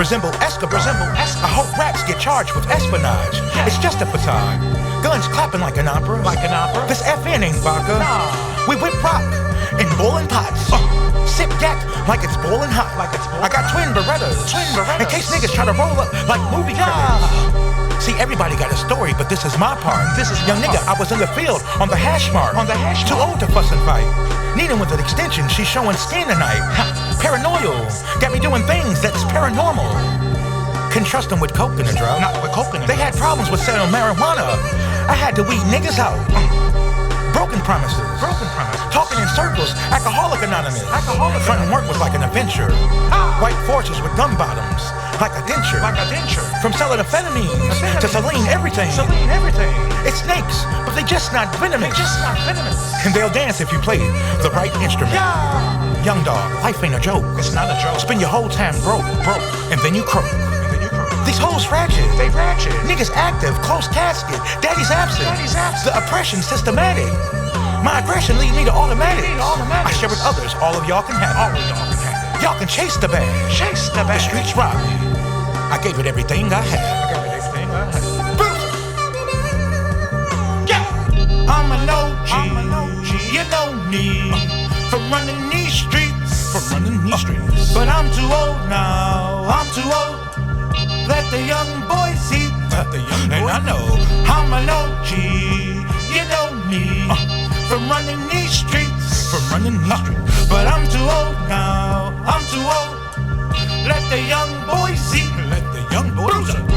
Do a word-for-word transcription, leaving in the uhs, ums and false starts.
resemble Escobar. Resemble Escobar. I hope raps get charged with espionage. Yeah. It's just a facade. Guns clapping like an opera. Like an opera. This F N ain't vodka. Nah. We whip rock in boiling pots. Uh. Sip yak like it's boiling hot. Like it's boiling I got twin Berettas. Twin Berettas. In case niggas try to roll up like movie yeah. credits. See, everybody got a story, but this is my part. This is young nigga. I was in the field on the hash mark. On the hash mark. Too old to fuss and fight. Needing with an extension, she's showing skin tonight. Paranoid. Got me doing things that's paranormal. Couldn't trust them with coke in the drug. Not with coke in the They had problems with selling marijuana. I had to weed niggas out. Broken promises. Broken promises. Talking in circles. Alcoholic Anonymous. Alcoholic Front and work was like an adventure. Ah. White forces with gum bottoms. Like a denture. Like a denture. From selling amphetamines to saline everything. Saline everything. It's snakes, but they just not venomous. They just not venomous. And they'll dance if you play the right instrument. Yeah. Young dog, life ain't a joke. It's not a joke. Spend your whole time broke, broke, and then you croak. And then you croak. These hoes ratchet. They ratchet. Niggas active, close casket. Daddy's absent. Daddy's absent. The oppression systematic. My aggression lead me to automatic. I share with others. All of y'all can have it. All of y'all can have it. Y'all can chase the bag. Chase the bag. The streets rob me. I gave it everything I had. I gave it everything I had. Yeah. I'm an O G. I'm an O G. You know me. Uh, from running these streets. From running these uh, streets. But I'm too old now. I'm too old. Let the young boys see. Let the young boys. And I know I'm an O G. You know me. Uh, from running these streets. From running these uh, streets. But I'm too old now. I'm too old. Let the young boys see. Let the young boys see.